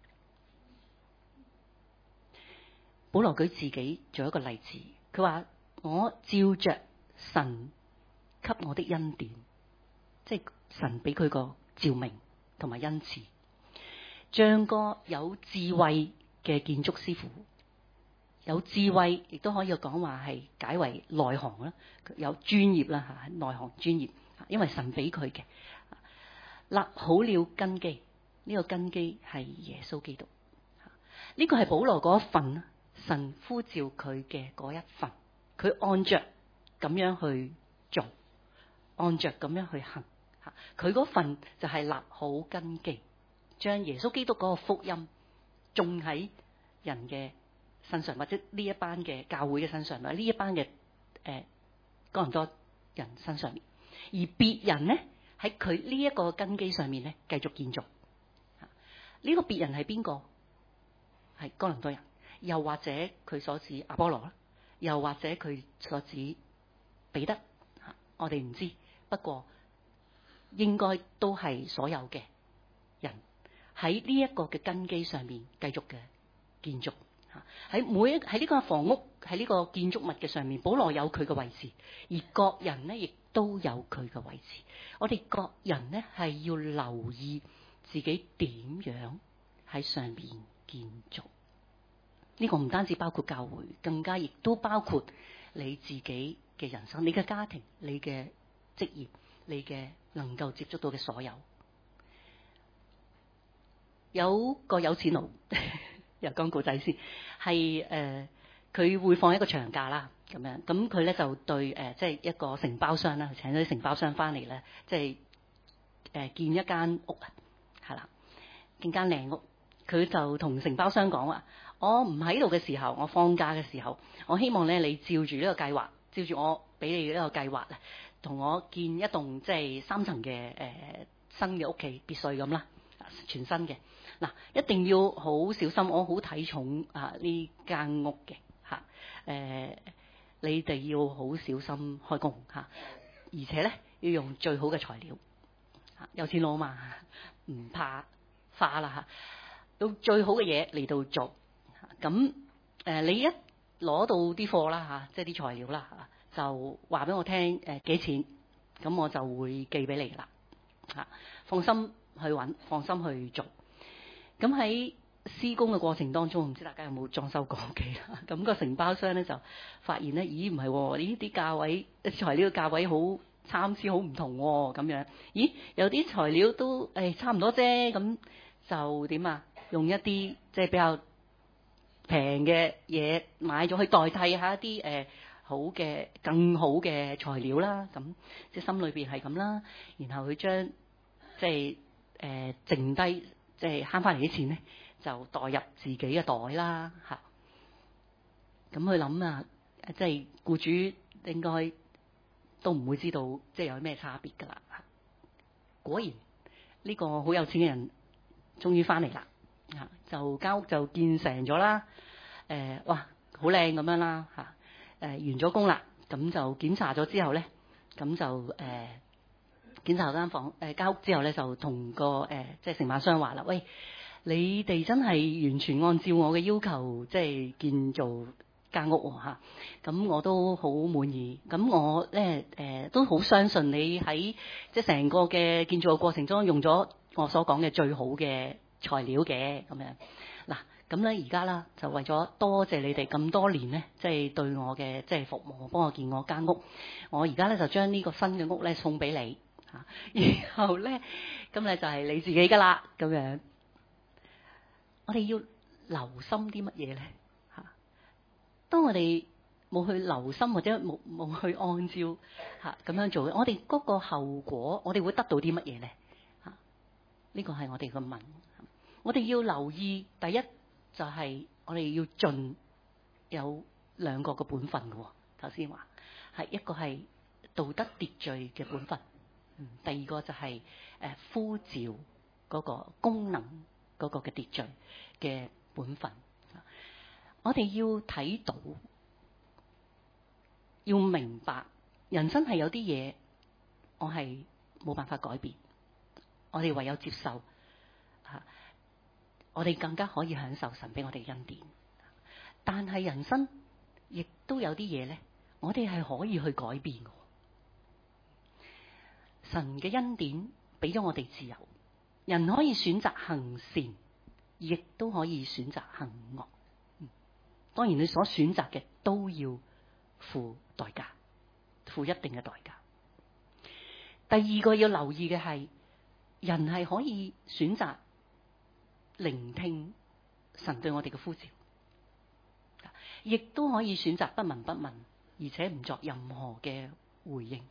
S1: 保羅舉自己做一個例子，佢話我照着神給我的恩典，即係神俾佢個召命同埋恩賜，像個有智慧嘅建築師傅。有智慧亦都可以講話係解為內行啦，有專業啦嚇，內行專業，因為神俾佢嘅立好了根基，呢個根基係耶穌基督。呢個係保羅嗰一份，神呼召佢嘅嗰一份，佢按着咁樣去做，按着咁樣去行。佢嗰份就係立好根基，將耶穌基督嗰個福音種喺人嘅身上，或者呢一班嘅教會嘅身上，或者呢一班嘅哥林多人身上面，而別人呢，喺佢呢一個根基上面呢繼續建造。呢個別人係邊個？係哥林多人，又或者佢所指阿波羅啦，又或者佢所指彼得，我哋唔知。不過應該都係所有嘅人喺呢一個嘅根基上面繼續嘅建築。喺呢個房屋，喺呢個建築物嘅上面，保羅有佢嘅位置，而各人呢亦都有佢嘅位置。我哋各人呢係要留意自己點樣喺上面建築。呢個唔單止包括教會，更加亦都包括你自己嘅人生、你嘅家庭、你嘅職業、你嘅能夠接觸到嘅所有。有個有錢佬。又講故仔先，係佢會放一個長假啦，咁樣咁佢咧就對即係一個承包商啦，請咗啲承包商翻嚟咧，即係建一間屋啊，係啦，建間靚屋。佢就同承包商講話：我唔喺度嘅時候，我放假嘅時候，我希望咧你照住呢個計劃，照住我俾你呢個計劃咧，同我建一棟即係3層嘅新嘅屋企別墅咁啦，全新嘅。嗱，一定要好小心，我好睇重呢間屋嘅嚇。你哋要好小心開工嚇，而且咧要用最好嘅材料嚇。有錢佬嘛，唔怕花啦嚇，用最好嘅嘢嚟到做。咁你一攞到啲貨啦嚇，即係啲材料啦嚇，就話俾我聽幾錢，咁我就會寄俾你啦嚇。放心去揾，放心去做。咁喺施工嘅過程當中，唔知大家有冇裝修過屋企啦？咁個承包商咧就發現咧，咦唔係喎，呢啲價位材料嘅價位好參差，好唔同喎，咁樣。咦，有啲材料都差唔多啫，咁就點啊？用一啲即係比較平嘅嘢買咗去代替下一啲好嘅、更好嘅材料啦。咁即係心裏邊係咁啦，然後佢將即係剩低。即係慳翻嚟啲錢咧，就代入自己嘅袋啦嚇。咁佢諗啊，即係僱主應該都唔會知道即係有咩差別㗎啦。果然呢個好有錢嘅人終於翻嚟啦， 就間屋就建成咗啦。哇，好靚咁樣啦嚇。完咗工啦，咁就檢查咗之後咧，咁就檢查間房間屋之後咧，就同個即係承辦商話啦，喂，你哋真係完全按照我嘅要求，即係建造間屋嚇，咁我都好滿意。咁我咧都好相信你喺即係成個嘅建造嘅過程中用咗我所講嘅最好嘅材料嘅咁樣。嗱，咁咧而家啦就為咗多謝你哋咁多年咧，即係對我嘅即係服務，幫我建我間屋。我而家咧就將呢個新嘅屋咧送俾你嚇，然後咧咁咧就係你自己噶啦咁樣。我哋要留心啲乜嘢咧嚇？當我哋冇去留心或者冇去按照嚇咁樣做嘅，我哋嗰個後果，我哋會得到啲乜嘢咧嚇？呢個係我哋嘅問。我哋要留意，第一就係我哋要盡有兩個嘅本分嘅喎。頭先話係一個係道德秩序嘅本分，第二個就係呼召嗰個功能嗰個嘅秩序嘅本分。我哋要睇到，要明白，人生係有啲嘢我係冇辦法改變，我哋唯有接受嚇。我哋更加可以享受神俾我哋恩典，但係人生亦都有啲嘢咧，我哋係可以去改變嘅。神嘅恩典俾咗我哋自由，人可以選擇行善，亦都可以選擇行惡。當然你所選擇嘅都要付代價，付一定嘅代價。第二個要留意嘅係，人係可以選擇聆聽神對我哋嘅呼召，亦都可以選擇不聞不問，而且唔作任何嘅回應。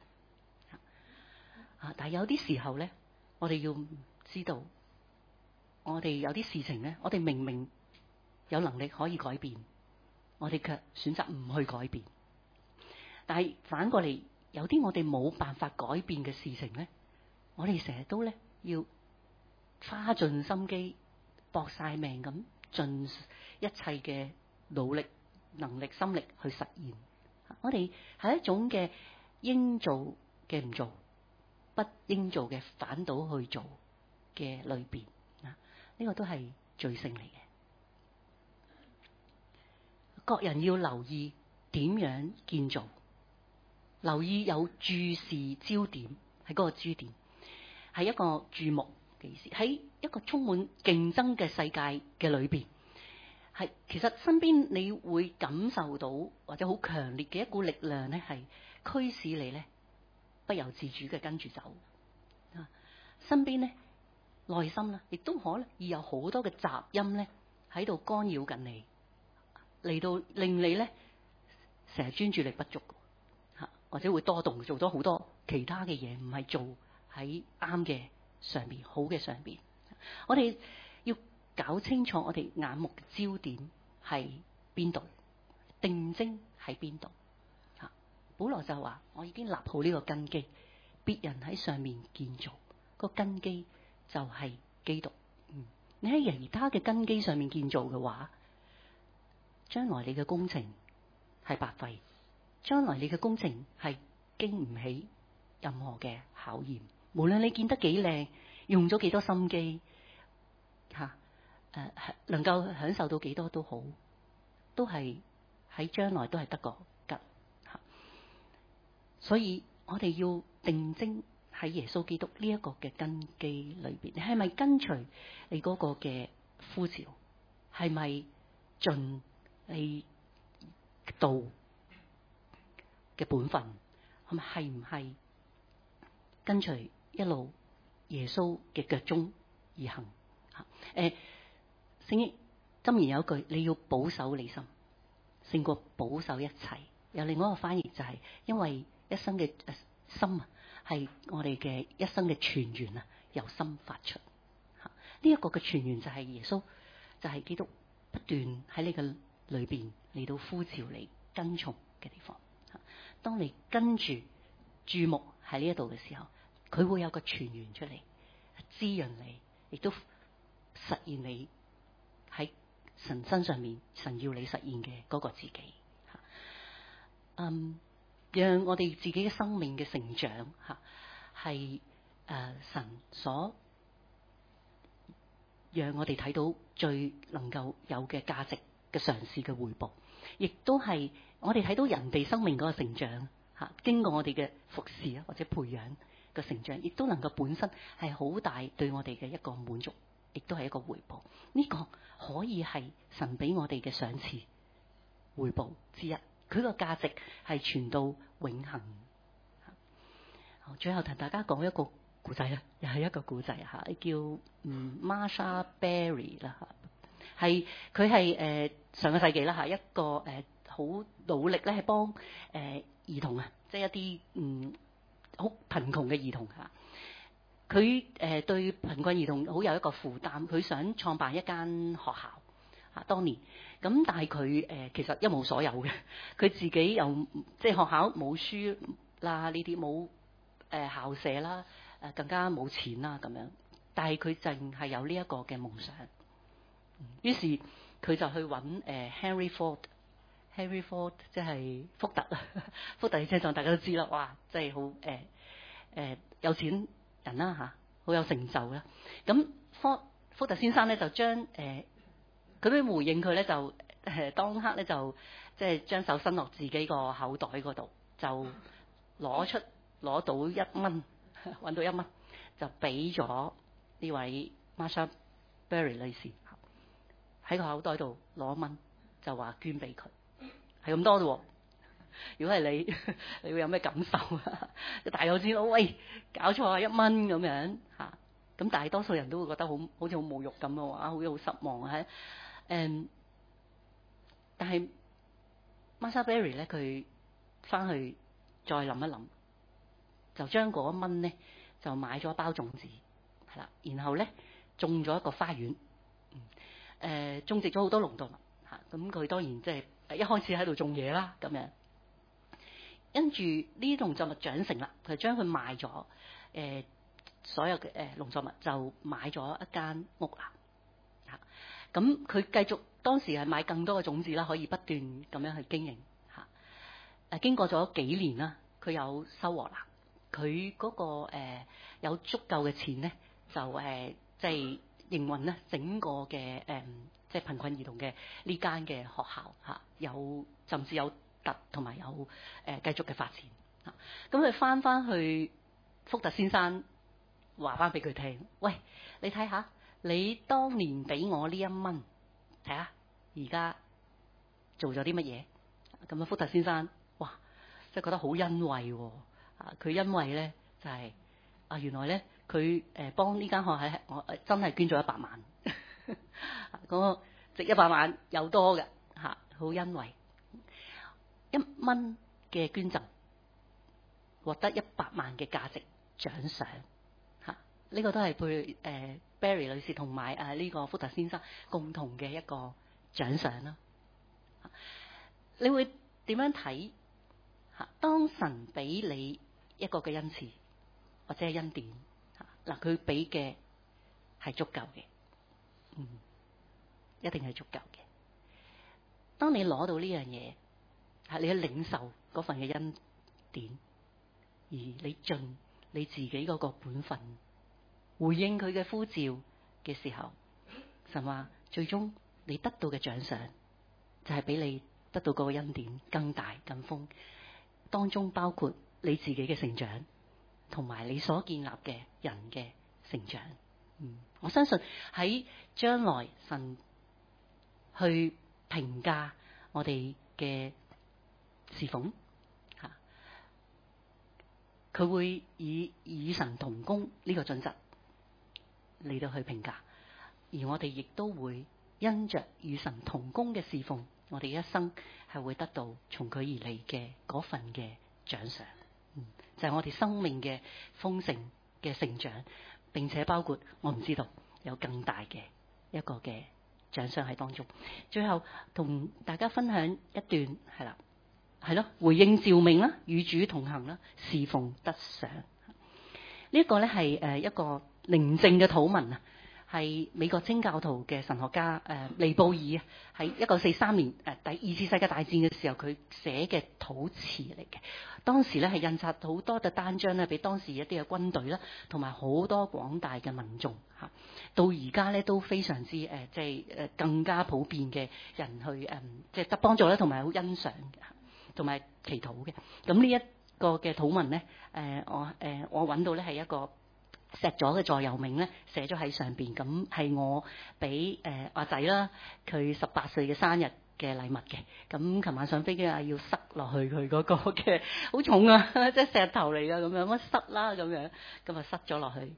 S1: 但係有啲時候咧，我哋要知道，我哋有啲事情咧，我哋明明有能力可以改變，我哋卻選擇唔去改變。但係反過嚟，有啲我哋冇辦法改變嘅事情咧，我哋成日都咧要花盡心機，搏晒命咁，盡一切嘅努力、能力、心力去實現。我哋係一種嘅應做嘅唔做，不應做嘅反倒去做嘅裏邊。呢個都係罪性嚟嘅。各人要留意點樣建造，留意有注視焦點，喺嗰個焦點係一個注目嘅意思。喺一個充滿競爭嘅世界嘅裏邊，係其實身邊你會感受到或者好強烈嘅一股力量咧，係驅使你咧不由自主嘅跟住走。身邊咧內心啦，亦都可能已有好多嘅雜音咧喺度干擾緊你，嚟到令你咧成日專注力不足嚇，或者會多動做咗好多其他嘅嘢，唔係做喺啱嘅上邊、好嘅上邊。我哋要搞清楚我哋眼目嘅焦點係邊度，定睛喺邊度嚇。保羅就話：我已經立好呢個根基，別人喺上面建造，個根基就係基督。你喺其他嘅根基上面建造嘅話，將來你嘅工程係白費，將來你嘅工程係經唔起任何嘅考驗。無論你建得幾靚，用咗幾多心機嚇，能夠享受到幾多都好，都係喺將來都係得個吉嚇。所以我哋要定睛喺耶穌基督呢一個嘅根基裏邊，你係咪跟隨你嗰個嘅呼召？係咪盡你道嘅本分？係唔係跟隨一路耶穌嘅腳蹤而行？聖經箴言有一句：你要保守你心，勝過保守一切。有另外一個翻譯就係、是，因為一生嘅心啊，係我哋嘅一生嘅泉源啊，由心發出。呢一個嘅泉源就係耶穌，就係基督不斷喺你嘅裏邊嚟到呼召你跟從嘅地方。當你跟住注目喺呢一度嘅時候，佢會有個泉源出嚟滋潤你，亦都實現你喺神身上面，神要你實現嘅嗰個自己。讓我哋自己嘅生命嘅成長係神所讓我哋睇到最能夠有嘅價值嘅嘗試嘅回報，亦都係我哋睇到人哋生命嗰個成長經過我哋嘅服侍或者培養嘅成長，亦都能夠本身係好大對我哋嘅一個滿足，亦都係一個回報。呢個可以係神俾我哋嘅賞賜回報之一，佢個價值係傳到永恆。最後同大家講一個故仔啦，又係一個故仔叫Marsha Berry 啦，係佢係上個世紀啦一個好努力咧係幫兒童即係一啲好貧窮嘅兒童佢對貧困兒童好有一個負擔，佢想創辦一間學校當年咁，但係佢其實一無所有嘅，佢自己又即係學校冇書啦，呢啲冇校舍啦，更加冇錢啦咁樣，但係佢淨係有呢一個嘅夢想。於是佢就去揾Henry Ford 即係福特啊，福特車廠大家都知啦，哇，即係好有錢人啦好有成就啦。咁福特先生咧就將佢嘅回應佢咧就當刻咧就即係將手伸落自己個口袋嗰度，就攞到1蚊，揾到1蚊就俾咗呢位 Marsha Berry 女士喺個口袋度攞1蚊，就話捐俾佢，係咁多啫。如果係你，你會有咩感受啊？大有錢佬，喂，搞錯啊，1蚊咁樣嚇，咁大多數人都會覺得好似好侮辱咁咯，好似好失望啊！但係 Marsha Berry 咧，佢翻去再諗一諗，就將嗰1蚊咧就買咗一包種子，係啦，然後咧種咗一個花園，種植咗好多農作物嚇，咁佢當然即係一開始喺度種嘢啦，咁樣。跟住呢啲農作物長成啦，佢將佢賣咗，所有嘅農作物就買咗一間屋啦。咁佢繼續當時係買更多嘅種子啦，可以不斷咁樣去經營嚇。經過咗幾年啦，佢有收穫啦。佢嗰個有足夠嘅錢咧，就即係營運咧整個嘅即係貧困兒童嘅呢間嘅學校嚇，有甚至有同埋有繼續嘅發展。咁佢翻去福特先生話翻俾佢聽，喂，你睇下，你當年俾我呢1蚊，睇下而家做咗啲乜嘢？咁福特先生，哇，即係覺得好欣慰喎。佢欣慰咧就係原來咧佢幫呢間學校我真係捐咗100萬，嗰個值100萬有多嘅嚇，好欣慰。1蚊嘅捐贈獲得100萬嘅價值獎賞嚇，呢個都係貝Berry 女士同埋呢個福特先生共同嘅一個獎賞啦。你會點樣睇嚇？當神俾你一個嘅恩賜或者係恩典嗱，佢俾嘅係足夠嘅，一定係足夠嘅。當你攞到呢樣嘢，你去領受嗰份嘅恩典，而你盡你自己嗰個本分，回應佢嘅呼召嘅時候，神話最終你得到嘅獎賞就係俾你得到嗰個恩典更大更豐，當中包括你自己嘅成長同埋你所建立嘅人嘅成長。我相信喺將來神去評價我哋嘅侍奉嚇，佢會以與神同工呢個準則嚟到去評價，而我哋亦都會因着與神同工嘅侍奉，我哋一生係會得到從佢而嚟嘅嗰份嘅獎賞，就係我哋生命嘅豐盛嘅成長，並且包括我唔知道有更大嘅一個嘅獎賞喺當中。最後同大家分享一段係咯，回應召命啦，與主同行啦，侍奉得賞。呢一個咧係一個寧靜嘅禱文啊， 係美國清教徒嘅神學家尼布爾喺1943年第二次世界大戰嘅時候佢寫嘅禱詞嚟嘅。當時咧係印刷好多嘅單張咧，俾當時一啲嘅軍隊啦，同埋好多廣大嘅民眾嚇。到而家咧都非常之更加普遍嘅人去即係得幫助咧，同埋好欣賞同埋祈禱嘅。咁呢一個嘅禱文咧，我揾到咧係一個石咗嘅座右銘咧，寫咗喺上邊。咁係我俾阿仔啦，佢18歲嘅生日嘅禮物嘅。咁琴晚上飛機啊，要塞落去佢嗰個嘅好重啊，即係石頭嚟㗎咁樣，乜塞啦咁樣，咁啊塞咗落去。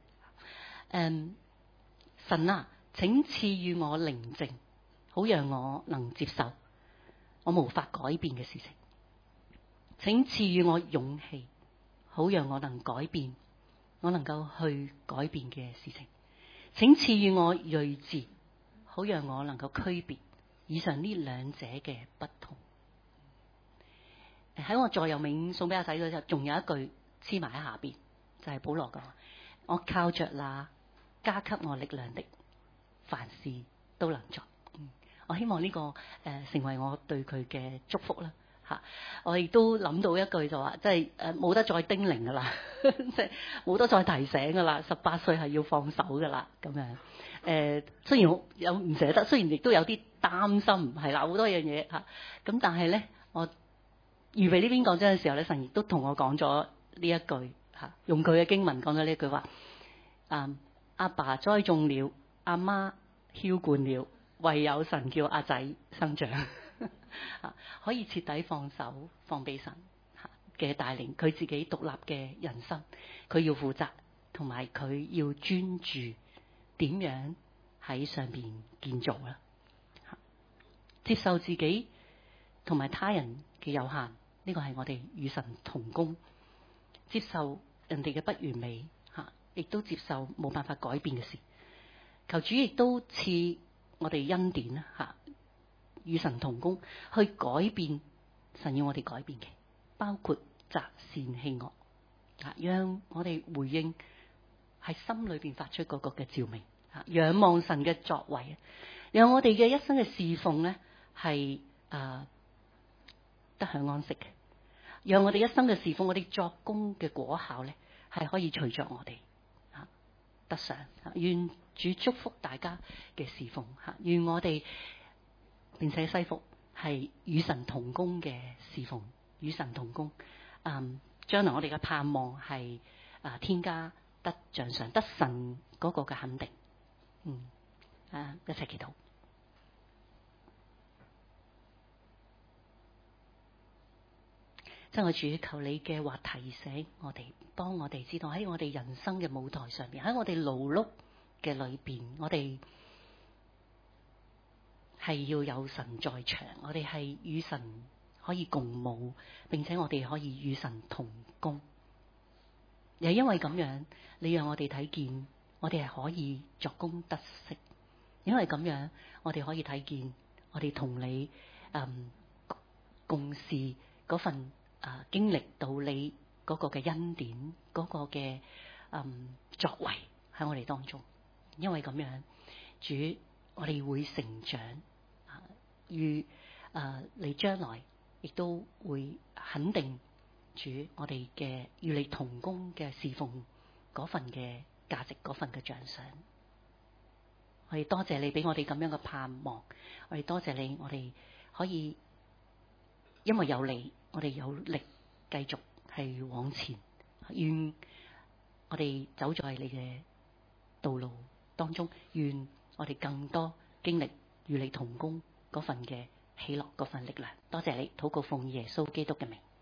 S1: 神啊，請賜予我寧靜，好讓我能接受我無法改變嘅事情。請賜予我勇氣，好讓我能改變我能夠去改變嘅事情。請賜予我睿智，好讓我能夠區別以上呢兩者嘅不同。喺我座右銘送俾阿仔嗰陣，仲有一句黐埋喺下邊，就係保羅講：我靠着那加給我力量的，凡事都能做。我希望呢個成為我對佢嘅祝福啦。我亦都諗到一句就話，即係冇得再叮嚀噶啦，即係冇得再提醒噶啦。18歲係要放手噶啦，咁樣雖然我有唔捨得，雖然亦都有啲擔心，係啦，好多樣嘢嚇。咁但係咧，我預備呢篇講章嘅時候咧，神亦都同我講咗呢一句嚇，用佢嘅經文講咗呢一句話：阿爸栽種了，阿媽澆灌了，唯有神叫阿仔生長。可以徹底放手，放俾神嘅帶領，佢自己獨立嘅人生，佢要負責，同埋佢要專注點樣喺上邊建造啦。接受自己同埋他人嘅有限，呢個係我哋與神同工。接受人哋嘅不完美，亦都接受冇辦法改變嘅事。求主亦都賜我哋恩典啦，與神同工，去改變神要我哋改變嘅，包括擇善棄惡，讓我哋回應喺心裏邊發出嗰個嘅召命，仰望神嘅作為，讓我哋嘅一生嘅侍奉咧係得享安息嘅，讓我哋一生嘅侍奉，我哋作工嘅果效咧係可以隨着我哋得上。願主祝福大家嘅侍奉，願我哋並且西福係與神同工嘅侍奉，與神同工。將來我哋嘅盼望係天家得獎賞，得神嗰個嘅肯定。一齊祈禱。真係主，求你嘅話提醒我哋，幫我哋知道喺我哋人生嘅舞台上面，喺我哋勞碌嘅裏邊，我哋係要有神在場，我哋係與神可以共舞，並且我哋可以與神同工。又因為咁樣，你讓我哋睇見，我哋係可以作工得息。因為咁樣，我哋可以睇見，我哋同你共事嗰份經歷到你嗰個嘅恩典，嗰個嘅作為喺我哋當中。因為咁樣，主，我哋會成長。與你將來亦都會肯定主我哋嘅與你同工嘅侍奉嗰份嘅價值，嗰份嘅獎賞。我哋多謝你俾我哋咁樣嘅盼望，我哋多謝你，我哋可以因為有你，我哋有力繼續係往前。願我哋走在你嘅道路當中，願我哋更多經歷與你同工嗰份嘅喜樂，嗰份力量。多謝你，禱告奉耶穌基督嘅名。